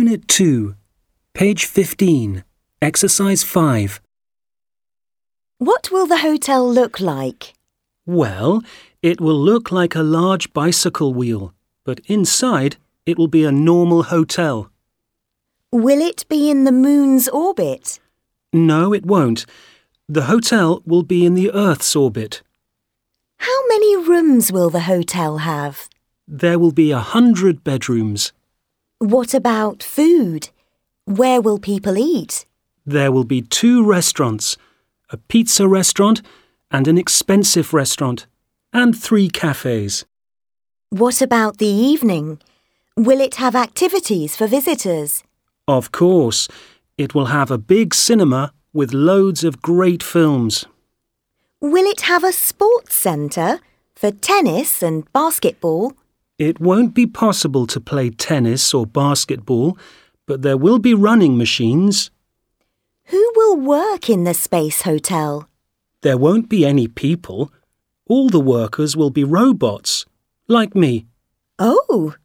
Unit 2, page 15, exercise 5. What will the hotel look like? Well, it will look like a large bicycle wheel, but inside it will be a normal hotel. Will it be in the moon's orbit? No, it won't. The hotel will be in the Earth's orbit. How many rooms will the hotel have? There will be 100 bedrooms. What about food? Where will people eat? There will be 2 restaurants, a pizza restaurant and an expensive restaurant, and 3 cafes. What about the evening? Will it have activities for visitors? Of course, it will have a big cinema with loads of great films. Will it have a sports centre for tennis and basketball? It won't be possible to play tennis or basketball, but there will be running machines. Who will work in the space hotel? There won't be any people. All the workers will be robots, like me. Oh!